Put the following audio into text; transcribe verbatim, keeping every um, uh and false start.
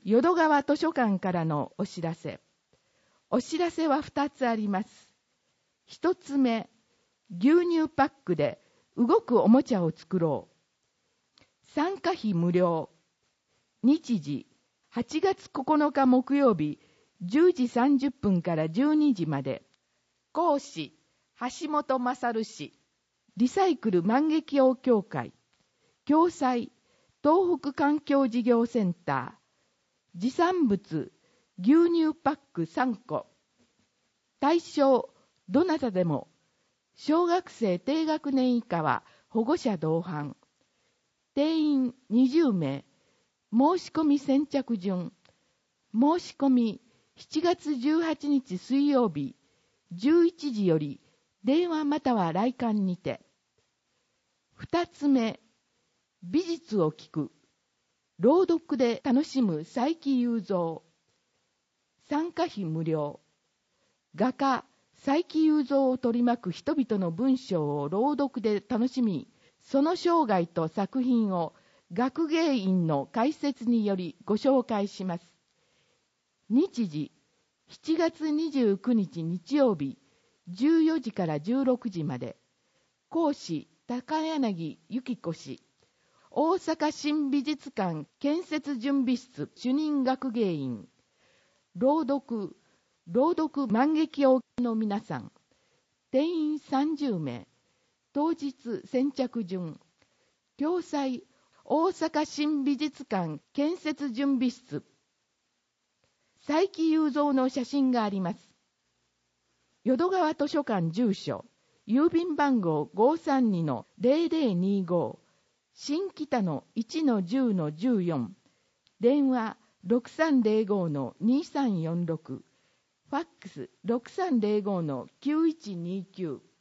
淀川図書館からのお知らせ。お知らせはふたつあります。ひとつめ、牛乳パックで動くおもちゃを作ろう。参加費無料。日時、はちがつここのか木曜日、じゅうじさんじゅっぷんからじゅうにじまで。講師、橋本勝氏。リサイクル万華鏡協会。共催、東北環境事業センター。持産物、牛乳パックさんこ。対象、どなたでも。小学生低学年以下は保護者同伴。定員にじゅうめい。申し込み先着順。申し込みしちがつじゅうはちにち水曜日じゅういちじより電話または来館にて。二つ目、美術を聞く。朗読で楽しむ佐伯雄三。参加費無料。画家佐伯雄三を取り巻く人々の文章を朗読で楽しみ、その生涯と作品を学芸員の解説によりご紹介します。日時、しちがつにじゅうくにち日曜日、じゅうよじからじゅうろくじまで。講師、高柳幸子氏。大阪新美術館建設準備室主任学芸員。朗読、朗読万華鏡の皆さん。定員さんじゅうめい。当日先着順。共催、大阪新美術館建設準備室。佐伯雄三の写真があります。淀川図書館住所、郵便番号 ごーさんにのゼロゼロにご、新北の いちのじゅうのじゅうよん、電話 ろくさんゼロごのにさんよんろく、ファックス ろくさんゼロごのきゅういちにきゅう。